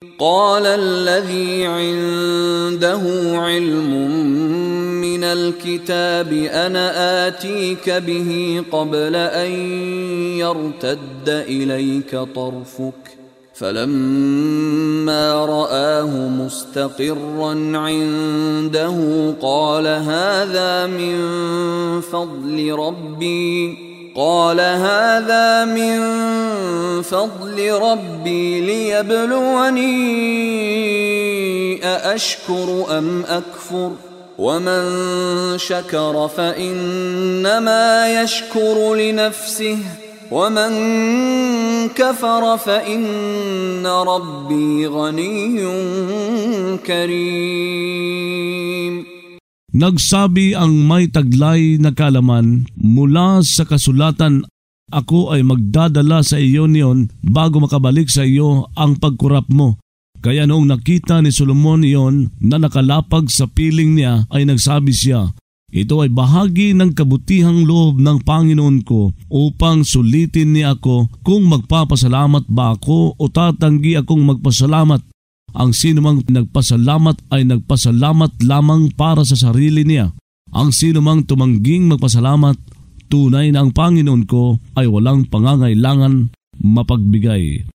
قال الذي عنده علم من الكتاب أنا آتيك به قبل أن يرتد إليك طرفك فلما رآه مستقرا عنده قال هذا من فضل ربي ليبلوني أأشكر أم أكفر ومن شكر فإنما يشكر لنفسه ومن كفر فإن ربي غني كريم. Nagsabi ang may taglay na kaalaman mula sa kasulatan, ako ay magdadala sa iyo niyon bago makabalik sa iyo ang pagkurap mo. Kaya noong nakita ni Solomon iyon na nakalapag sa piling niya ay nagsabi siya, ito ay bahagi ng kabutihang loob ng Panginoon ko upang sulitin niya ako kung magpapasalamat ba ako o tatanggi akong magpasalamat. Ang sinumang nagpasalamat ay nagpasalamat lamang para sa sarili niya. Ang sinumang tumangging magpasalamat, tunay na ang Panginoon ko ay walang pangangailangan mapagbigay.